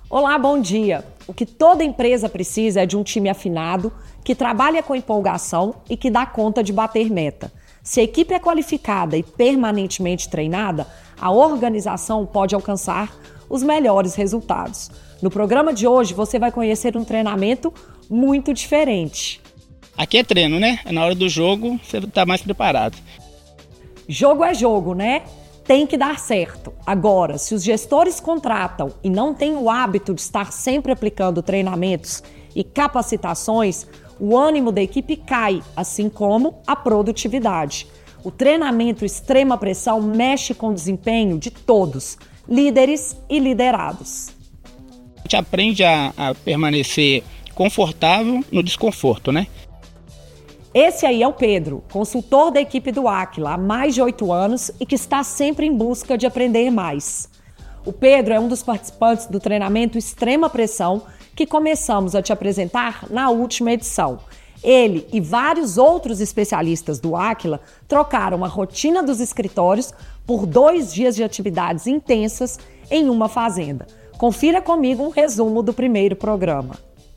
Olá, bom dia! O que toda empresa precisa é de um time afinado, que trabalha com empolgação e que dá conta de bater meta. Se a equipe é qualificada e permanentemente treinada, a organização pode alcançar os melhores resultados. No programa de hoje, você vai conhecer um treinamento muito diferente. Aqui é treino, né? Na hora do jogo, você está mais preparado. Jogo é jogo, né? Tem que dar certo. Agora, se os gestores contratam e não têm o hábito de estar sempre aplicando treinamentos e capacitações, o ânimo da equipe cai, assim como a produtividade. O treinamento extrema pressão mexe com o desempenho de todos, líderes e liderados. A gente aprende a permanecer confortável no desconforto, né? Esse aí é o Pedro, consultor da equipe do Aquila há mais de 8 anos e que está sempre em busca de aprender mais. O Pedro é um dos participantes do treinamento Extrema Pressão que começamos a te apresentar na última edição. Ele e vários outros especialistas do Aquila trocaram a rotina dos escritórios por 2 dias de atividades intensas em uma fazenda. Confira comigo um resumo do primeiro programa.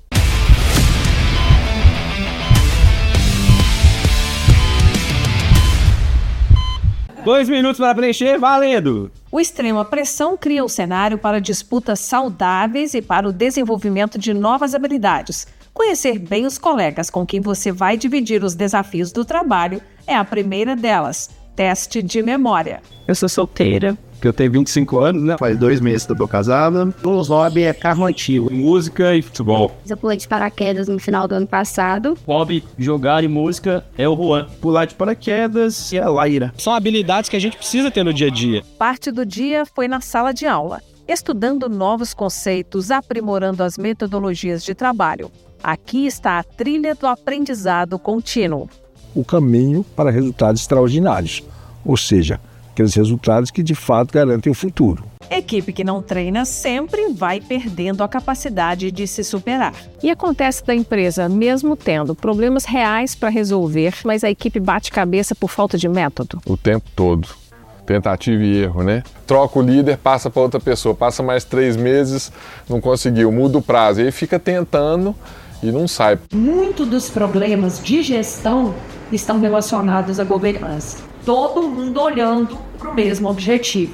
Dois minutos para preencher, valendo! O Extrema Pressão cria um cenário para disputas saudáveis e para o desenvolvimento de novas habilidades. Conhecer bem os colegas com quem você vai dividir os desafios do trabalho é a primeira delas. Teste de memória. Eu sou solteira, que eu tenho 25 anos, né? Faz 2 meses que eu tô casada. Meus hobbies é carro antigo, música e futebol. Eu pulei de paraquedas no final do ano passado. Hobby, jogar e música é o Juan. Pular de paraquedas e a Laira. São habilidades que a gente precisa ter no dia a dia. Parte do dia foi na sala de aula, estudando novos conceitos, aprimorando as metodologias de trabalho. Aqui está a trilha do aprendizado contínuo. O caminho para resultados extraordinários, ou seja, aqueles resultados que de fato garantem o futuro. Equipe que não treina sempre vai perdendo a capacidade de se superar. E acontece da empresa, mesmo tendo problemas reais para resolver, mas a equipe bate cabeça por falta de método. O tempo todo. Tentativa e erro, né? Troca o líder, passa para outra pessoa, passa mais 3 meses, não conseguiu, muda o prazo. E aí fica tentando e não sai. Muito dos problemas de gestão estão relacionados à governança. Todo mundo olhando para o mesmo objetivo.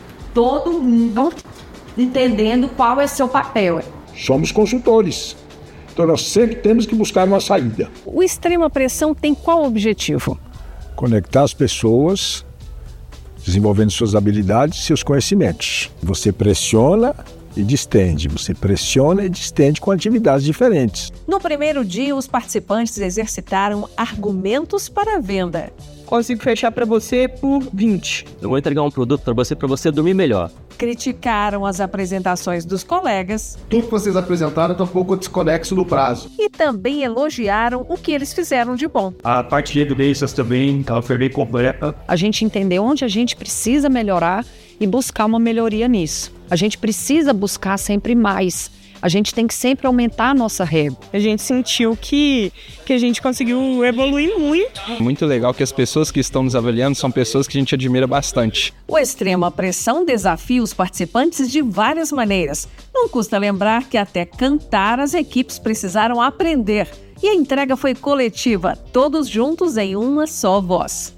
Todo mundo entendendo qual é seu papel. Somos consultores, então nós sempre temos que buscar uma saída. O Extrema Pressão tem qual objetivo? Conectar as pessoas, desenvolvendo suas habilidades e seus conhecimentos. Você pressiona e distende, você pressiona e distende com atividades diferentes. No primeiro dia, os participantes exercitaram argumentos para a venda. Consigo fechar para você por 20. Eu vou entregar um produto para você dormir melhor. Criticaram as apresentações dos colegas. Tudo que vocês apresentaram está um pouco desconexo no prazo. E também elogiaram o que eles fizeram de bom. A parte de evidências também, ela foi bem completa. A gente entender onde a gente precisa melhorar e buscar uma melhoria nisso. A gente precisa buscar sempre mais. A gente tem que sempre aumentar a nossa régua. A gente sentiu que a gente conseguiu evoluir muito. Muito legal que as pessoas que estão nos avaliando são pessoas que a gente admira bastante. O Extrema Pressão desafia os participantes de várias maneiras. Não custa lembrar que até cantar as equipes precisaram aprender. E a entrega foi coletiva, todos juntos em uma só voz.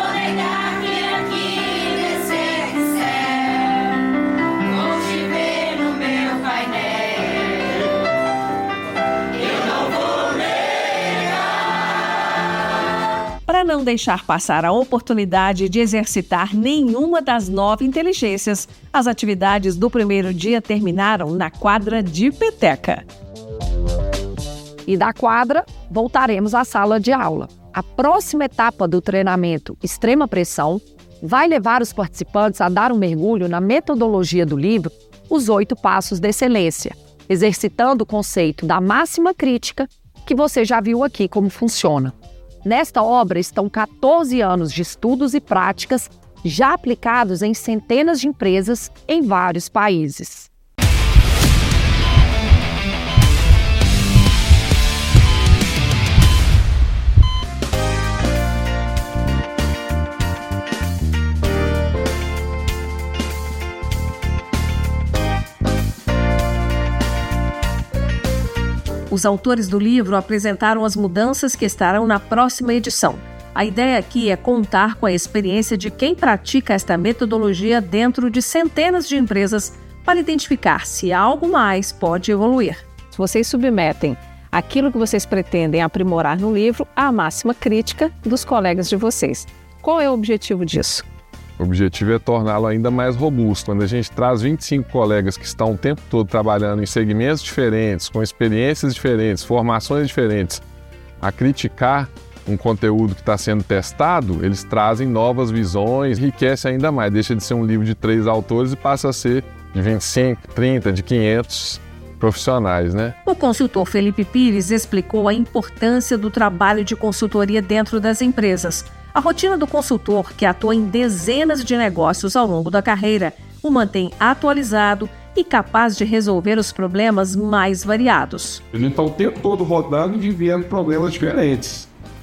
Para não deixar passar a oportunidade de exercitar nenhuma das 9 inteligências, as atividades do primeiro dia terminaram na quadra de peteca. E da quadra, voltaremos à sala de aula. A próxima etapa do treinamento Extrema Pressão vai levar os participantes a dar um mergulho na metodologia do livro Os 8 Passos da Excelência, exercitando o conceito da máxima crítica, que você já viu aqui como funciona. Nesta obra estão 14 anos de estudos e práticas já aplicados em centenas de empresas em vários países. Os autores do livro apresentaram as mudanças que estarão na próxima edição. A ideia aqui é contar com a experiência de quem pratica esta metodologia dentro de centenas de empresas para identificar se algo mais pode evoluir. Se vocês submetem aquilo que vocês pretendem aprimorar no livro à máxima crítica dos colegas de vocês. Qual é o objetivo disso? O objetivo é torná-lo ainda mais robusto. Quando a gente traz 25 colegas que estão o tempo todo trabalhando em segmentos diferentes, com experiências diferentes, formações diferentes, a criticar um conteúdo que está sendo testado, eles trazem novas visões, enriquece ainda mais. Deixa de ser um livro de 3 autores e passa a ser de 25, 30, de 500 profissionais, né? O consultor Felipe Pires explicou a importância do trabalho de consultoria dentro das empresas. A rotina do consultor, que atua em dezenas de negócios ao longo da carreira, o mantém atualizado e capaz de resolver os problemas mais variados. Ele está o tempo todo rodando e vivendo problemas diferentes.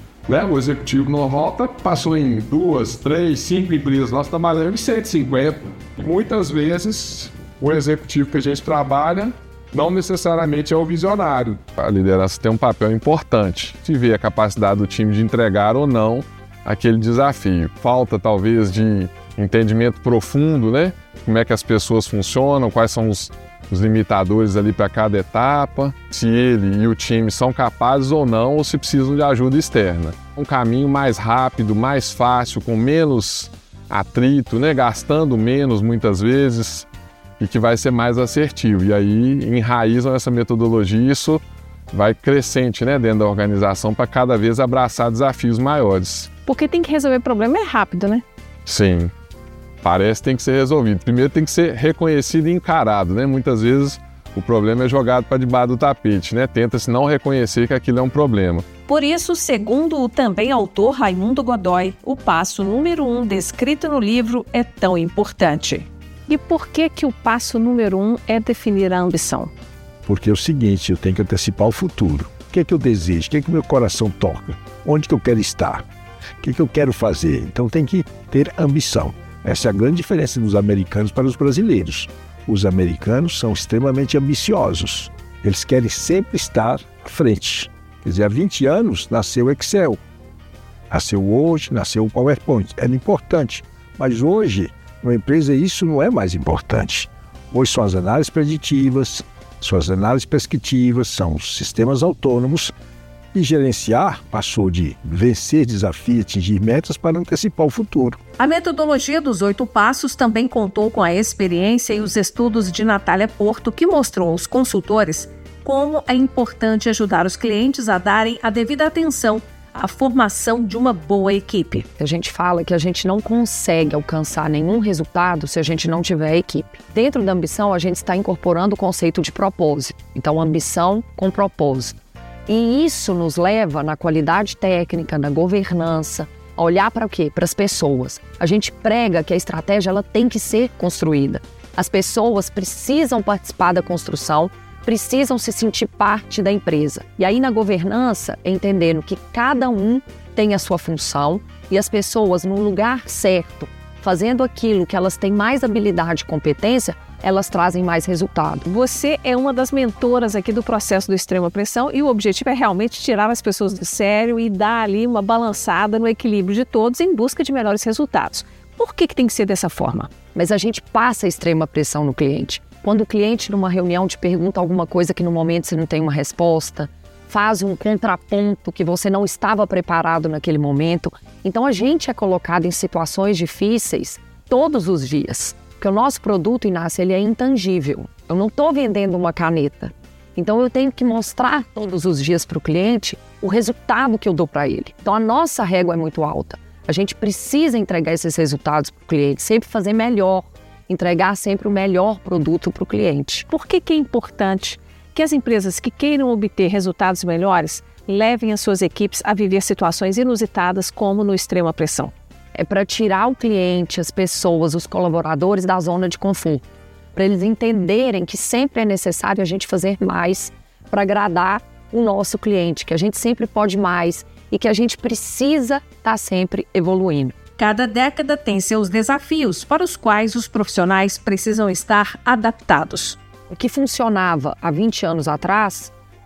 O executivo normal passou em 2, 3, 5 empresas. Nós trabalhamos em 150. Muitas vezes, o executivo que a gente trabalha não necessariamente é o visionário. A liderança tem um papel importante de ver a capacidade do time de entregar ou não aquele desafio. Falta, talvez, de entendimento profundo, né? Como é que as pessoas funcionam, quais são os limitadores ali para cada etapa, se ele e o time são capazes ou não, ou se precisam de ajuda externa. Um caminho mais rápido, mais fácil, com menos atrito, né? Gastando menos muitas vezes, e que vai ser mais assertivo. E aí enraizam essa metodologia e isso vai crescente, né, dentro da organização para cada vez abraçar desafios maiores. Porque tem que resolver problema rápido, né? Sim. Parece que tem que ser resolvido. Primeiro tem que ser reconhecido e encarado, né? Muitas vezes o problema é jogado para debaixo do tapete, né? Tenta-se não reconhecer que aquilo é um problema. Por isso, segundo o também autor Raimundo Godoy, o passo número 1 descrito no livro é tão importante. E por que o passo número 1 é definir a ambição? Porque é o seguinte, eu tenho que antecipar o futuro. O que é que eu desejo? O que é que meu coração toca? Onde que eu quero estar? O que é que eu quero fazer? Então tem que ter ambição. Essa é a grande diferença dos americanos para os brasileiros. Os americanos são extremamente ambiciosos. Eles querem sempre estar à frente. Quer dizer, há 20 anos nasceu o Excel. Nasceu o Word, nasceu o PowerPoint. Era importante. Mas hoje, numa empresa, isso não é mais importante. Hoje são as análises preditivas, são as análises prescritivas, são os sistemas autônomos. E gerenciar passou de vencer desafios, atingir metas para antecipar o futuro. A metodologia dos 8 passos também contou com a experiência e os estudos de Natália Porto, que mostrou aos consultores como é importante ajudar os clientes a darem a devida atenção à formação de uma boa equipe. A gente fala que a gente não consegue alcançar nenhum resultado se a gente não tiver equipe. Dentro da ambição, a gente está incorporando o conceito de propósito. Então, ambição com propósito. E isso nos leva, na qualidade técnica, na governança, a olhar para o quê? Para as pessoas. A gente prega que a estratégia ela tem que ser construída. As pessoas precisam participar da construção, precisam se sentir parte da empresa. E aí na governança, entendendo que cada um tem a sua função e as pessoas no lugar certo, fazendo aquilo que elas têm mais habilidade e competência, elas trazem mais resultado. Você é uma das mentoras aqui do processo do Extrema Pressão e o objetivo é realmente tirar as pessoas do sério e dar ali uma balançada no equilíbrio de todos em busca de melhores resultados. Por que tem que ser dessa forma? Mas a gente passa a extrema pressão no cliente. Quando o cliente numa reunião te pergunta alguma coisa que no momento você não tem uma resposta, faz um contraponto que você não estava preparado naquele momento. Então a gente é colocado em situações difíceis todos os dias. Porque o nosso produto, Inácio, ele é intangível. Eu não estou vendendo uma caneta. Então eu tenho que mostrar todos os dias para o cliente o resultado que eu dou para ele. Então a nossa régua é muito alta. A gente precisa entregar esses resultados para o cliente, sempre fazer melhor, entregar sempre o melhor produto para o cliente. Por que é importante que as empresas que queiram obter resultados melhores levem as suas equipes a viver situações inusitadas como no Extrema Pressão? É para tirar o cliente, as pessoas, os colaboradores da zona de conforto, para eles entenderem que sempre é necessário a gente fazer mais para agradar o nosso cliente, que a gente sempre pode mais e que a gente precisa estar sempre evoluindo. Cada década tem seus desafios para os quais os profissionais precisam estar adaptados. O que funcionava há 20 anos atrás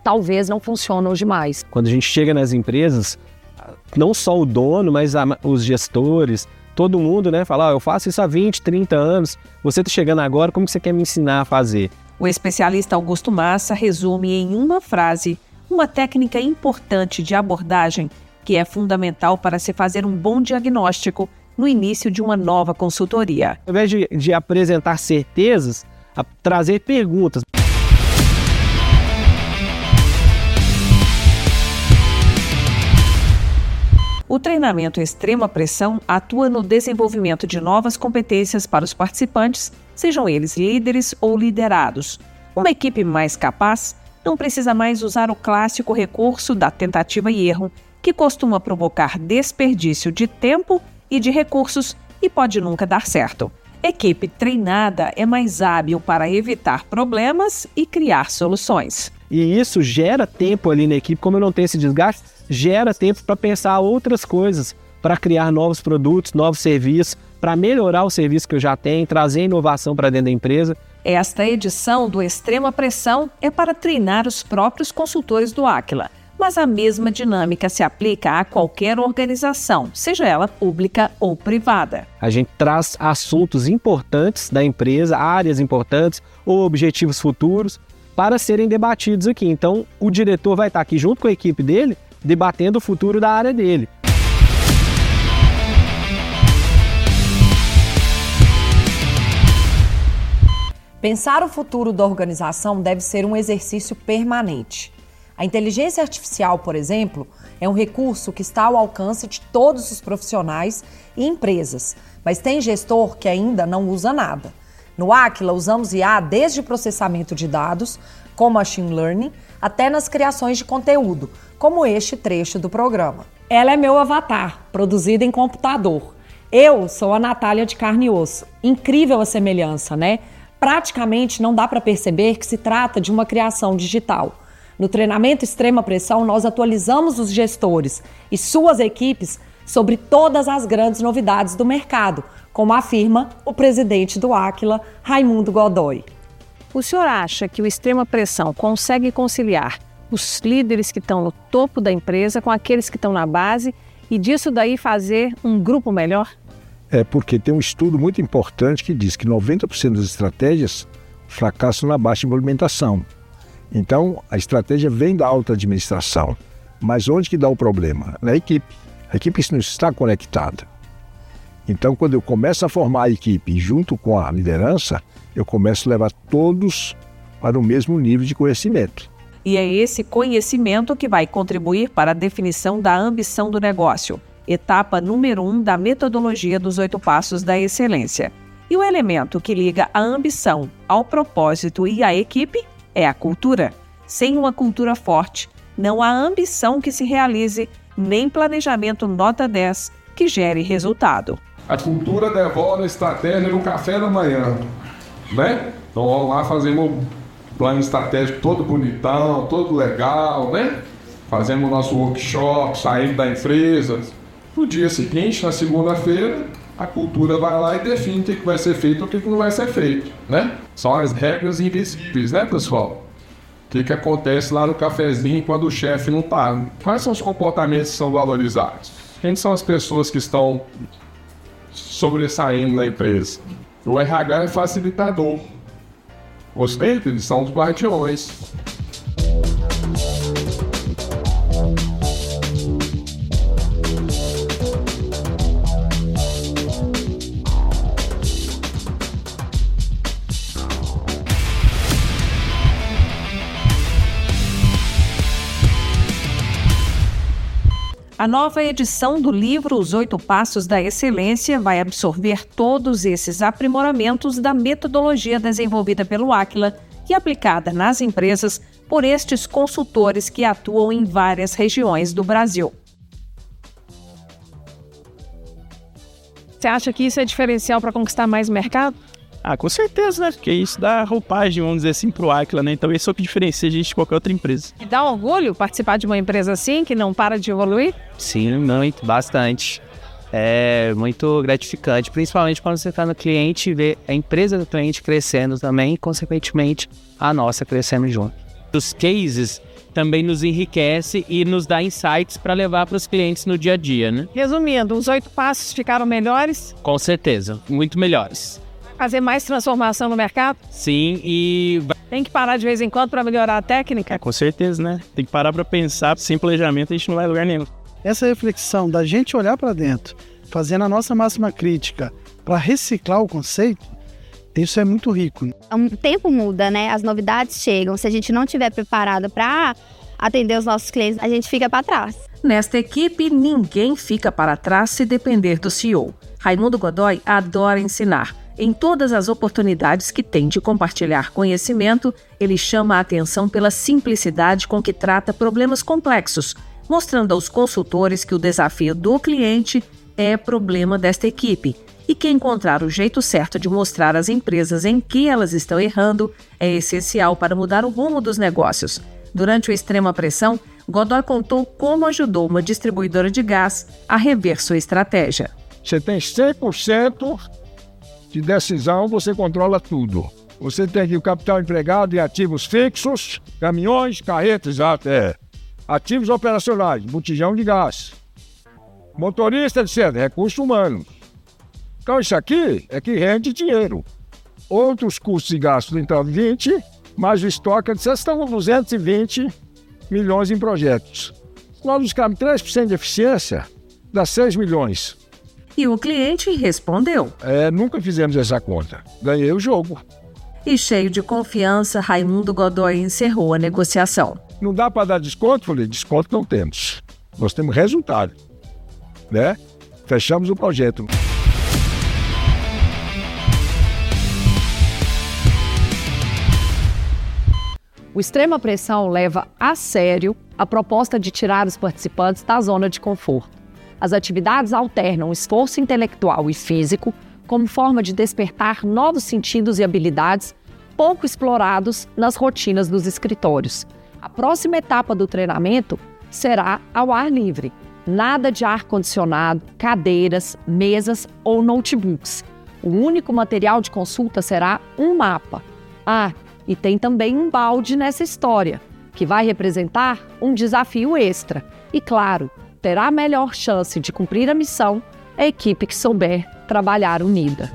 talvez não funciona hoje mais. Quando a gente chega nas empresas, não só o dono, mas os gestores, todo mundo, né, fala, eu faço isso há 20, 30 anos, você está chegando agora, como que você quer me ensinar a fazer? O especialista Augusto Massa resume em uma frase uma técnica importante de abordagem que é fundamental para se fazer um bom diagnóstico no início de uma nova consultoria. Ao invés de apresentar certezas, trazer perguntas. O treinamento extrema pressão atua no desenvolvimento de novas competências para os participantes, sejam eles líderes ou liderados. Uma equipe mais capaz não precisa mais usar o clássico recurso da tentativa e erro, que costuma provocar desperdício de tempo e de recursos e pode nunca dar certo. Equipe treinada é mais hábil para evitar problemas e criar soluções. E isso gera tempo ali na equipe, como eu não tenho esse desgaste, gera tempo para pensar outras coisas, para criar novos produtos, novos serviços, para melhorar o serviço que eu já tenho, trazer inovação para dentro da empresa. Esta edição do Extrema Pressão é para treinar os próprios consultores do Aquila, mas a mesma dinâmica se aplica a qualquer organização, seja ela pública ou privada. A gente traz assuntos importantes da empresa, áreas importantes ou objetivos futuros para serem debatidos aqui. Então, o diretor vai estar aqui junto com a equipe dele, debatendo o futuro da área dele. Pensar o futuro da organização deve ser um exercício permanente. A inteligência artificial, por exemplo, é um recurso que está ao alcance de todos os profissionais e empresas, mas tem gestor que ainda não usa nada. No Aquila, usamos IA desde o processamento de dados, com machine learning, até nas criações de conteúdo, como este trecho do programa. Ela é meu avatar, produzido em computador. Eu sou a Natália de carne e osso. Incrível a semelhança, né? Praticamente não dá para perceber que se trata de uma criação digital. No treinamento Extrema Pressão, nós atualizamos os gestores e suas equipes sobre todas as grandes novidades do mercado, como afirma o presidente do Aquila, Raimundo Godoy. O senhor acha que o Extrema Pressão consegue conciliar os líderes que estão no topo da empresa com aqueles que estão na base e disso daí fazer um grupo melhor? É porque tem um estudo muito importante que diz que 90% das estratégias fracassam na baixa implementação. Então, a estratégia vem da alta administração. Mas onde que dá o problema? Na equipe. A equipe não está conectada. Então, quando eu começo a formar a equipe junto com a liderança, eu começo a levar todos para o mesmo nível de conhecimento. E é esse conhecimento que vai contribuir para a definição da ambição do negócio, etapa número 1 da metodologia dos 8 passos da excelência. E o elemento que liga a ambição ao propósito e à equipe é a cultura. Sem uma cultura forte, não há ambição que se realize, nem planejamento nota 10 que gere resultado. A cultura devora a estratégia no café da manhã, né? Então vamos lá, fazemos um plano estratégico todo bonitão, todo legal, né? Fazemos o nosso workshop, saímos da empresa. No dia seguinte, na segunda-feira, a cultura vai lá e define o que vai ser feito e o que não vai ser feito, né? São as regras invisíveis, né, pessoal? O que acontece lá no cafezinho quando o chefe não está? Quais são os comportamentos que são valorizados? Quem são as pessoas que estão sobressaindo na empresa? O RH é facilitador. Os líderes são os guardiões. A nova edição do livro Os 8 Passos da Excelência vai absorver todos esses aprimoramentos da metodologia desenvolvida pelo Aquila e aplicada nas empresas por estes consultores que atuam em várias regiões do Brasil. Você acha que isso é diferencial para conquistar mais mercado? Com certeza, né? Porque isso dá roupagem, vamos dizer assim, pro Aquila, né? Então isso é o que diferencia a gente de qualquer outra empresa. E dá orgulho participar de uma empresa assim, que não para de evoluir? Sim, muito, bastante. É muito gratificante, principalmente quando você está no cliente e vê a empresa do cliente crescendo também e, consequentemente, a nossa crescendo junto. Os cases também nos enriquece e nos dá insights para levar para os clientes no dia a dia, né? Resumindo, os 8 passos ficaram melhores? Com certeza, muito melhores. Fazer mais transformação no mercado? Sim, e... Tem que parar de vez em quando para melhorar a técnica? Com certeza, né? Tem que parar para pensar, sem planejamento a gente não vai a lugar nenhum. Essa reflexão da gente olhar para dentro, fazendo a nossa máxima crítica para reciclar o conceito, isso é muito rico. O tempo muda, né? As novidades chegam. Se a gente não estiver preparado para atender os nossos clientes, a gente fica para trás. Nesta equipe, ninguém fica para trás se depender do CEO. Raimundo Godoy adora ensinar. Em todas as oportunidades que tem de compartilhar conhecimento, ele chama a atenção pela simplicidade com que trata problemas complexos, mostrando aos consultores que o desafio do cliente é problema desta equipe e que encontrar o jeito certo de mostrar às empresas em que elas estão errando é essencial para mudar o rumo dos negócios. Durante o Extrema Pressão, Godoy contou como ajudou uma distribuidora de gás a rever sua estratégia. Você tem 100% de decisão, você controla tudo. Você tem aqui o capital empregado em ativos fixos, caminhões, carretas, até ativos operacionais, botijão de gás, motorista, etc., recursos humanos. Então isso aqui é que rende dinheiro. Outros custos e gastos, então, 20, mais o estoque, vocês estão com 220 milhões em projetos. Nós buscamos 3% de eficiência, dá 6 milhões. E o cliente respondeu. Nunca fizemos essa conta. Ganhei o jogo. E cheio de confiança, Raimundo Godoy encerrou a negociação. Não dá para dar desconto? Falei, desconto não temos. Nós temos resultado. Né? Fechamos o projeto. O Extrema Pressão leva a sério a proposta de tirar os participantes da zona de conforto. As atividades alternam esforço intelectual e físico como forma de despertar novos sentidos e habilidades pouco explorados nas rotinas dos escritórios. A próxima etapa do treinamento será ao ar livre. Nada de ar-condicionado, cadeiras, mesas ou notebooks. O único material de consulta será um mapa. E tem também um balde nessa história, que vai representar um desafio extra. E claro, terá a melhor chance de cumprir a missão a equipe que souber trabalhar unida.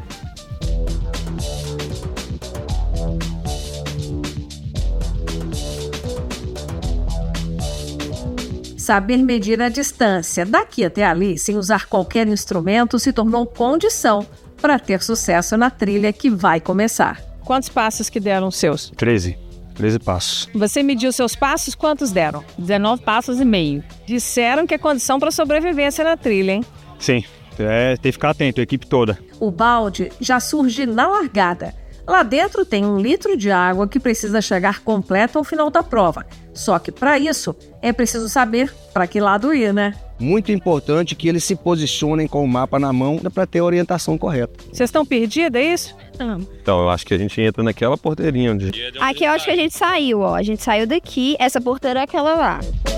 Saber medir a distância daqui até ali, sem usar qualquer instrumento, se tornou condição para ter sucesso na trilha que vai começar. Quantos passos que deram os seus? 13 passos. Você mediu seus passos, quantos deram? 19 passos e meio. Disseram que é condição para sobrevivência na trilha, hein? Sim, tem que ficar atento, a equipe toda. O balde já surge na largada. Lá dentro tem 1 litro de água que precisa chegar completa ao final da prova. Só que para isso é preciso saber para que lado ir, né? Muito importante que eles se posicionem com o mapa na mão para ter a orientação correta. Vocês estão perdidos, é isso? Então, eu acho que a gente entra naquela porteirinha onde... Aqui eu acho que a gente saiu, ó. A gente saiu daqui, essa porteira é aquela lá.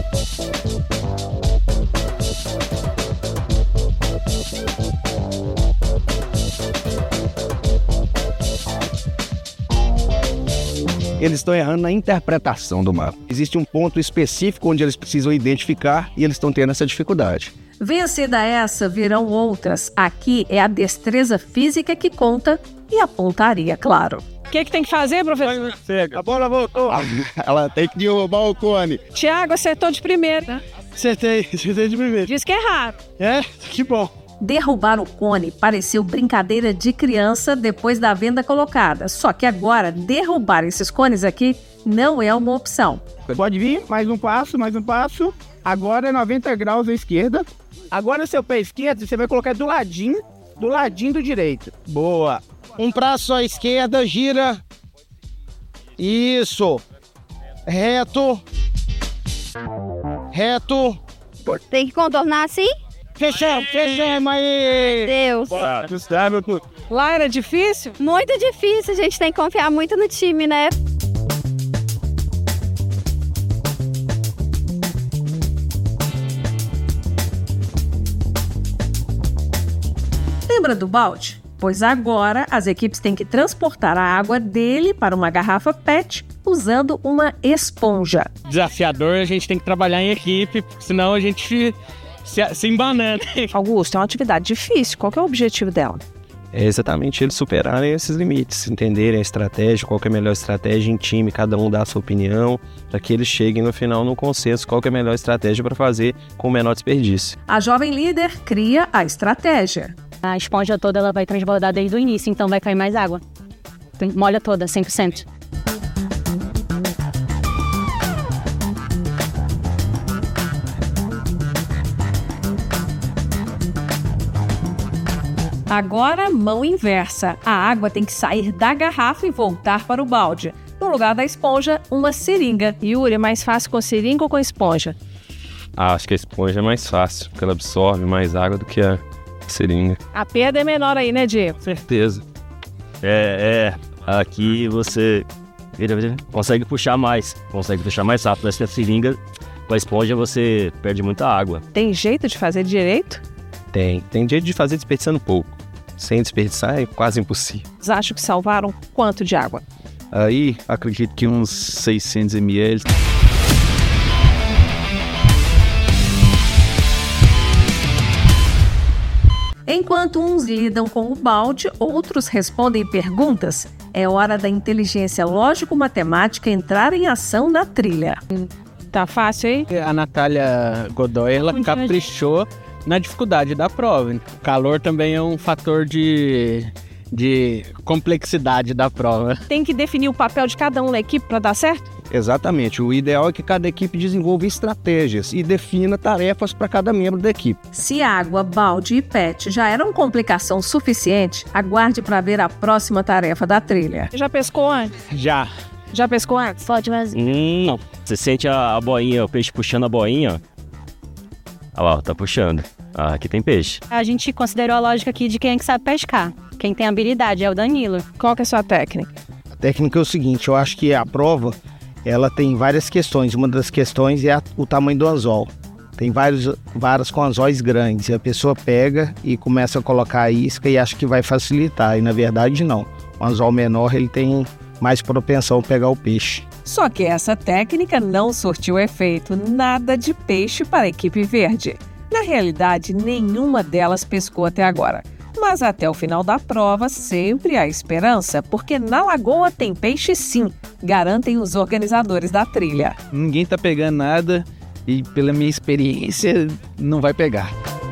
Eles estão errando na interpretação do mapa. Existe um ponto específico onde eles precisam identificar e eles estão tendo essa dificuldade. Vencida essa, virão outras. Aqui é a destreza física que conta e a pontaria, claro. O que tem que fazer, professor? A bola voltou. Ela tem que derrubar o cone. Tiago acertou de primeira. Acertei de primeira. Diz que é raro. Que bom. Derrubar o cone pareceu brincadeira de criança depois da venda colocada. Só que agora, derrubar esses cones aqui não é uma opção. Pode vir, mais um passo. Agora é 90 graus à esquerda. Agora seu pé esquerdo, você vai colocar do ladinho do direito. Boa. Um braço à esquerda, gira. Isso. Reto. Tem que contornar assim? Fechamos aí! Deus! Lá era difícil? Muito difícil, a gente tem que confiar muito no time, né? Lembra do balde? pois agora as equipes têm que transportar a água dele para uma garrafa PET usando uma esponja. Desafiador, a gente tem que trabalhar em equipe, senão a gente se embanana. Augusto, é uma atividade difícil. Qual que é o objetivo dela? É exatamente eles superarem esses limites, entenderem a estratégia, qual que é a melhor estratégia em time, cada um dá a sua opinião, para que eles cheguem no final no consenso qual que é a melhor estratégia para fazer com o menor desperdício. A jovem líder cria a estratégia. A esponja toda ela vai transbordar desde o início, então vai cair mais água. Molha toda, 100%. Agora, mão inversa. A água tem que sair da garrafa e voltar para o balde. No lugar da esponja, uma seringa. Yuri, é mais fácil com seringa ou com esponja? Acho que a esponja é mais fácil, porque ela absorve mais água do que a seringa. A perda é menor aí, né, Diego? Com certeza. Aqui você consegue puxar mais rápido. Mas a seringa, com a esponja, você perde muita água. Tem jeito de fazer direito? Tem jeito de fazer desperdiçando pouco. Sem desperdiçar é quase impossível. Vocês acham que salvaram quanto de água? Aí, acredito que uns 600 ml. Enquanto uns lidam com o balde, outros respondem perguntas. É hora da inteligência lógico-matemática entrar em ação na trilha. Tá fácil aí? A Natália Godoy, ela caprichou na dificuldade da prova. O calor também é um fator de complexidade da prova. Tem que definir o papel de cada um na equipe para dar certo? Exatamente. O ideal é que cada equipe desenvolva estratégias e defina tarefas para cada membro da equipe. Se água, balde e PET já eram complicação suficiente, aguarde para ver a próxima tarefa da trilha. Já pescou antes? Já. Já pescou antes? Pode, mas... Não. Você sente a boinha, o peixe puxando a boinha. Olha lá, tá puxando. Aqui tem peixe. A gente considerou a lógica aqui de quem é que sabe pescar. Quem tem habilidade é o Danilo. Qual que é a sua técnica? A técnica é o seguinte, eu acho que a prova, ela tem várias questões. Uma das questões é o tamanho do anzol. Tem várias com anzóis grandes. E a pessoa pega e começa a colocar a isca e acha que vai facilitar. E na verdade não. O anzol menor, ele tem mais propensão a pegar o peixe. Só que essa técnica não surtiu efeito. Nada de peixe para a equipe verde. Na realidade, nenhuma delas pescou até agora. Mas até o final da prova, sempre há esperança, porque na lagoa tem peixe sim, garantem os organizadores da trilha. Ninguém tá pegando nada e, pela minha experiência, não vai pegar.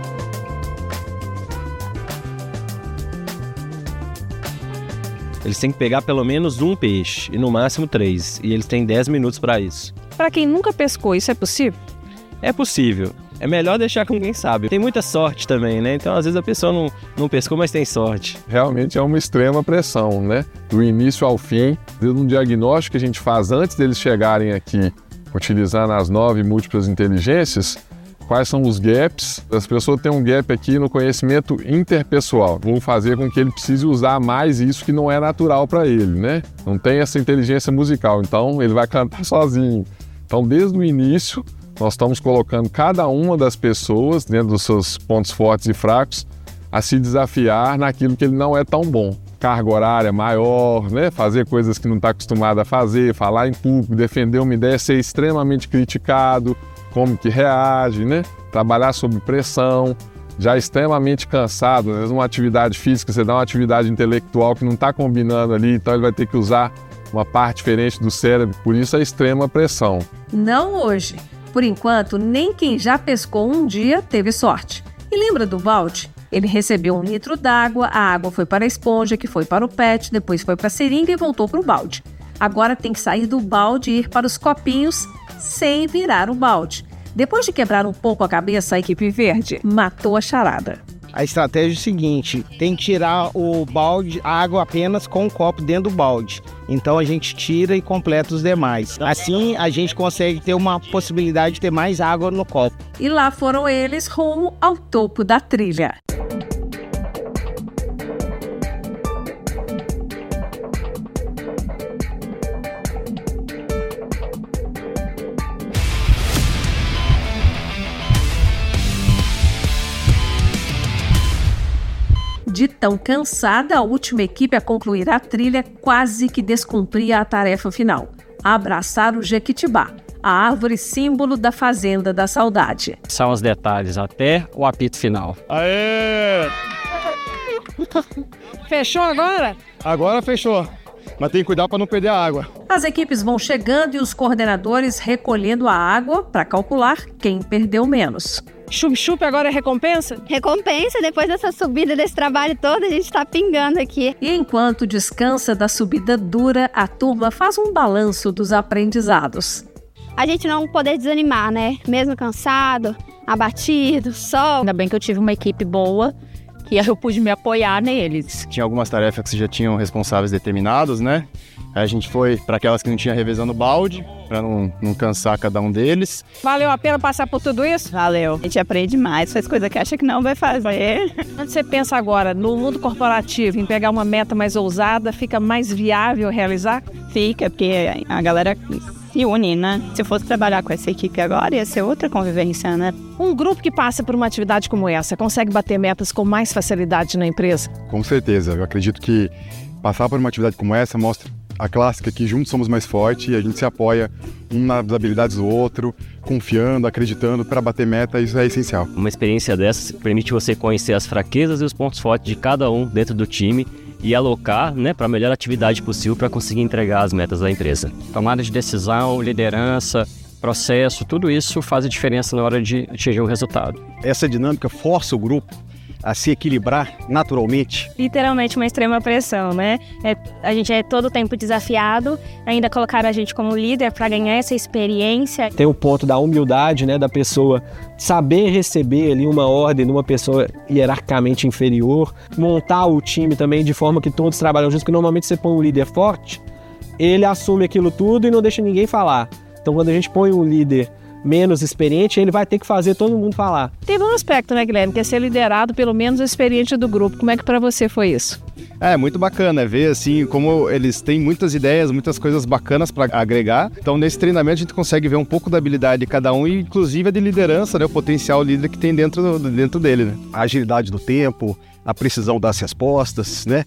Eles têm que pegar pelo menos um peixe, e no máximo 3, e eles têm 10 minutos para isso. Para quem nunca pescou, isso é possível? É possível. É melhor deixar com quem sabe. Tem muita sorte também, né? Então, às vezes, a pessoa não pescou, mas tem sorte. Realmente é uma extrema pressão, né? Do início ao fim, desde um diagnóstico que a gente faz antes deles chegarem aqui, utilizando as 9 múltiplas inteligências, quais são os gaps. As pessoas têm um gap aqui no conhecimento interpessoal. Vou fazer com que ele precise usar mais isso que não é natural para ele, né? Não tem essa inteligência musical, então ele vai cantar sozinho. Então, desde o início, nós estamos colocando cada uma das pessoas, dentro dos seus pontos fortes e fracos, a se desafiar naquilo que ele não é tão bom. Carga horária maior, né? Fazer coisas que não está acostumado a fazer, falar em público, defender uma ideia, ser extremamente criticado, como que reage, né? Trabalhar sob pressão, já extremamente cansado, às vezes uma atividade física, você dá uma atividade intelectual que não está combinando ali, então ele vai ter que usar uma parte diferente do cérebro, por isso a extrema pressão. Não hoje. Por enquanto, nem quem já pescou um dia teve sorte. E lembra do balde? Ele recebeu 1 litro d'água, a água foi para a esponja, que foi para o PET, depois foi para a seringa e voltou para o balde. Agora tem que sair do balde e ir para os copinhos sem virar o balde. Depois de quebrar um pouco a cabeça, a equipe verde matou a charada. A estratégia é o seguinte, tem que tirar o balde, a água apenas com o copo dentro do balde. Então a gente tira e completa os demais. Assim a gente consegue ter uma possibilidade de ter mais água no copo. E lá foram eles rumo ao topo da trilha. De tão cansada, a última equipe a concluir a trilha quase que descumpria a tarefa final: abraçar o Jequitibá, a árvore símbolo da Fazenda da Saudade. São os detalhes até o apito final. Aê! Fechou agora? Agora fechou. Mas tem que cuidar para não perder a água. As equipes vão chegando e os coordenadores recolhendo a água para calcular quem perdeu menos. Chup-chup agora é recompensa? Recompensa, depois dessa subida, desse trabalho todo, a gente tá pingando aqui. E enquanto descansa da subida dura, a turma faz um balanço dos aprendizados. A gente não poder desanimar, né? Mesmo cansado, abatido, sol. Ainda bem que eu tive uma equipe boa, que eu pude me apoiar neles. Tinha algumas tarefas que já tinham responsáveis determinados, né? Aí a gente foi para aquelas que não tinha revezando o balde, para não cansar cada um deles. Valeu a pena passar por tudo isso? Valeu. A gente aprende mais, faz coisa que acha que não vai fazer. Quando você pensa agora no mundo corporativo, em pegar uma meta mais ousada, fica mais viável realizar? Fica, porque a galera se une, né? Se eu fosse trabalhar com essa equipe agora, ia ser outra convivência, né? Um grupo que passa por uma atividade como essa consegue bater metas com mais facilidade na empresa? Com certeza. Eu acredito que passar por uma atividade como essa mostra a clássica que juntos somos mais fortes e a gente se apoia um nas habilidades do outro, confiando, acreditando para bater meta, isso é essencial. Uma experiência dessas permite você conhecer as fraquezas e os pontos fortes de cada um dentro do time e alocar, né, para a melhor atividade possível para conseguir entregar as metas da empresa. Tomada de decisão, liderança, processo, tudo isso faz a diferença na hora de atingir o resultado. Essa dinâmica força o grupo a se equilibrar naturalmente. Literalmente uma extrema pressão, né? A gente é todo o tempo desafiado, ainda colocaram a gente como líder para ganhar essa experiência. Tem o ponto da humildade, né, da pessoa saber receber ali uma ordem de uma pessoa hierarquicamente inferior, montar o time também de forma que todos trabalham juntos, porque normalmente você põe um líder forte, ele assume aquilo tudo e não deixa ninguém falar. Então quando a gente põe um líder menos experiente, ele vai ter que fazer todo mundo falar. Teve um aspecto, né, Guilherme, que é ser liderado pelo menos experiente do grupo. Como é que para você foi isso? É muito bacana ver assim como eles têm muitas ideias, muitas coisas bacanas para agregar. Então nesse treinamento a gente consegue ver um pouco da habilidade de cada um e inclusive a de liderança, né, o potencial líder que tem dentro dele, né? A agilidade do tempo, a precisão das respostas, né?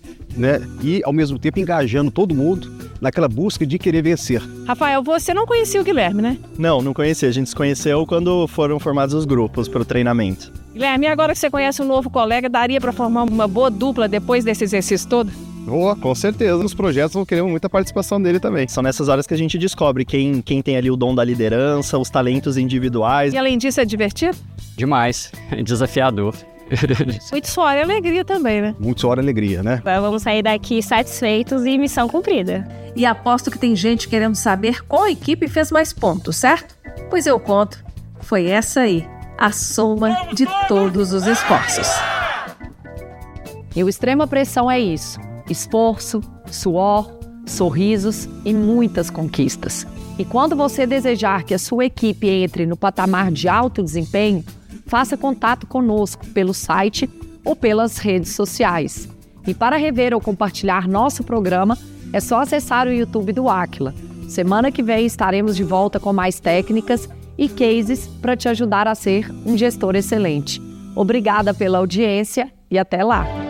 E ao mesmo tempo engajando todo mundo naquela busca de querer vencer. Rafael, você não conhecia o Guilherme, né? Não conhecia. A gente se conheceu quando foram formados os grupos para o treinamento. Guilherme, e agora que você conhece um novo colega, daria para formar uma boa dupla depois desse exercício todo? Com certeza. Os projetos vão querer muita participação dele também. São nessas horas que a gente descobre quem tem ali o dom da liderança, os talentos individuais. E além disso, é divertido? Demais. É desafiador. Muito suor e alegria também, né? Muito suor e alegria, né? Vamos sair daqui satisfeitos e missão cumprida. E aposto que tem gente querendo saber qual equipe fez mais pontos, certo? Pois eu conto. Foi essa aí, a soma de todos os esforços. E o Extrema Pressão é isso: esforço, suor, sorrisos e muitas conquistas. E quando você desejar que a sua equipe entre no patamar de alto desempenho, faça contato conosco pelo site ou pelas redes sociais. E para rever ou compartilhar nosso programa, é só acessar o YouTube do Aquila. Semana que vem estaremos de volta com mais técnicas e cases para te ajudar a ser um gestor excelente. Obrigada pela audiência e até lá!